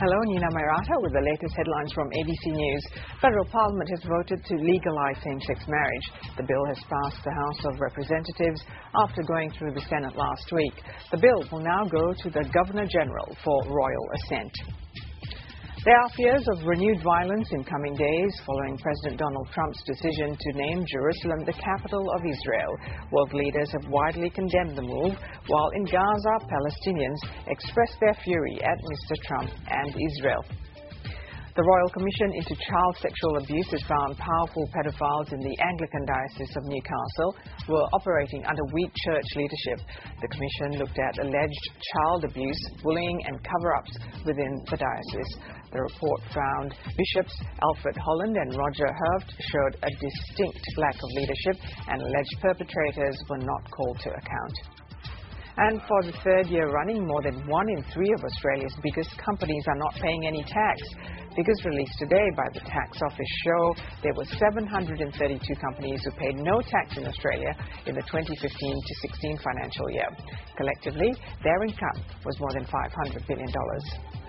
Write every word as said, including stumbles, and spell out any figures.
Hello, Nina Maratha with the latest headlines from A B C News. Federal Parliament has voted to legalize same-sex marriage. The bill has passed the House of Representatives after going through the Senate last week. The bill will now go to the Governor-General for royal assent. There are fears of renewed violence in coming days following President Donald Trump's decision to name Jerusalem the capital of Israel. World leaders have widely condemned the move, while in Gaza, Palestinians expressed their fury at Mister Trump and Israel. The Royal Commission into Child Sexual Abuse has found powerful pedophiles in the Anglican Diocese of Newcastle were operating under weak church leadership. The Commission looked at alleged child abuse, bullying and cover-ups within the diocese. The report found Bishops Alfred Holland and Roger Herft showed a distinct lack of leadership, and alleged perpetrators were not called to account. And for the third year running, more than one in three of Australia's biggest companies are not paying any tax. Figures released today by the Tax Office show there were seven hundred thirty-two companies who paid no tax in Australia in the twenty fifteen to sixteen financial year. Collectively, their income was more than five hundred billion dollars.